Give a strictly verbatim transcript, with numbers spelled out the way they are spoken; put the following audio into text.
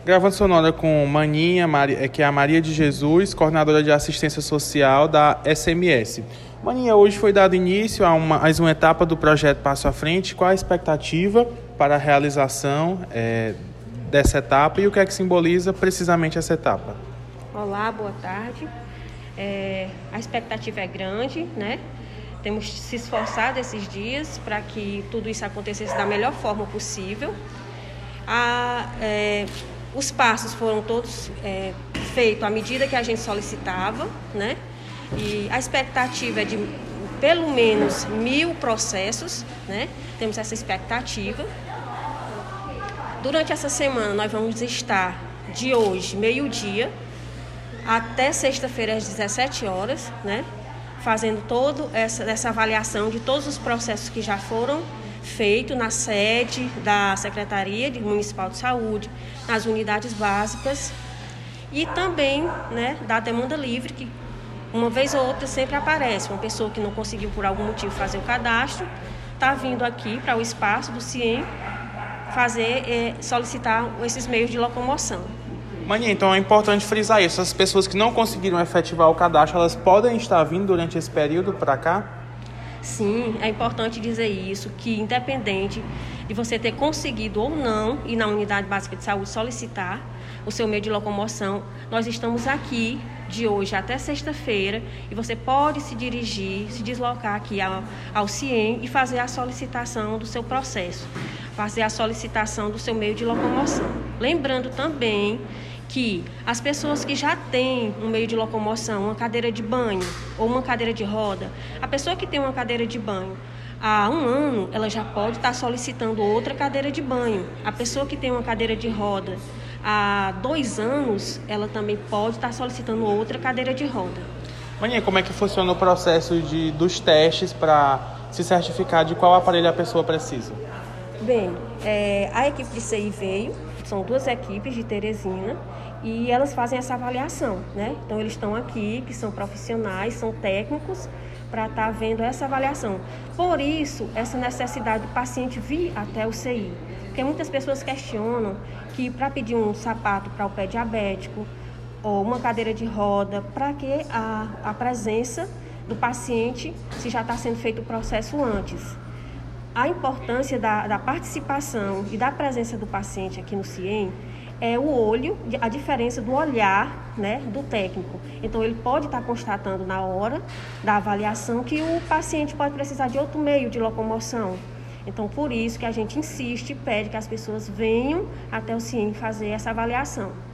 Gravando sonora com Maninha, que é a Maria de Jesus, coordenadora de assistência social da S M S. Maninha, hoje foi dado início a uma, mais uma etapa do projeto Passo à Frente. Qual a expectativa para a realização é, dessa etapa e o que é que simboliza precisamente essa etapa? Olá, boa tarde. É, a expectativa é grande, né? Temos se esforçado esses dias para que tudo isso acontecesse da melhor forma possível. A, é, os passos foram todos é, feitos à medida que a gente solicitava, né? E a expectativa é de pelo menos mil processos, né? Temos essa expectativa. Durante essa semana nós vamos estar de hoje, meio-dia, até sexta-feira às dezessete horas, né? Fazendo toda essa, essa avaliação de todos os processos que já foram feitos na sede da Secretaria Municipal de Saúde, nas unidades básicas e também, né, da demanda livre, que uma vez ou outra sempre aparece. Uma pessoa que não conseguiu por algum motivo fazer o cadastro, está vindo aqui para o espaço do CIEM fazer, é, solicitar esses meios de locomoção. Maninha, então é importante frisar isso. As pessoas que não conseguiram efetivar o cadastro, elas podem estar vindo durante esse período para cá? Sim, é importante dizer isso, que independente de você ter conseguido ou não ir na unidade básica de saúde solicitar o seu meio de locomoção, nós estamos aqui de hoje até sexta-feira e você pode se dirigir, se deslocar aqui ao, ao CIEM e fazer a solicitação do seu processo, fazer a solicitação do seu meio de locomoção. Lembrando também que as pessoas que já têm um meio de locomoção, uma cadeira de banho ou uma cadeira de roda, a pessoa que tem uma cadeira de banho há um ano, ela já pode estar solicitando outra cadeira de banho. A pessoa que tem uma cadeira de roda há dois anos, ela também pode estar solicitando outra cadeira de roda. Maninha, como é que funciona o processo de, dos testes para se certificar de qual aparelho a pessoa precisa? Bem, é, a equipe de C I veio, são duas equipes de Teresina, e elas fazem essa avaliação, né? Então, eles estão aqui, que são profissionais, são técnicos, para estar vendo essa avaliação. Por isso, essa necessidade do paciente vir até o C I. Porque muitas pessoas questionam que para pedir um sapato para o pé diabético ou uma cadeira de roda, para que a, a presença do paciente, se já está sendo feito o processo antes. A importância da, da participação e da presença do paciente aqui no CIEM é o olho, a diferença do olhar, né, do técnico. Então, ele pode estar constatando na hora da avaliação que o paciente pode precisar de outro meio de locomoção. Então, por isso que a gente insiste e pede que as pessoas venham até o CIEM fazer essa avaliação.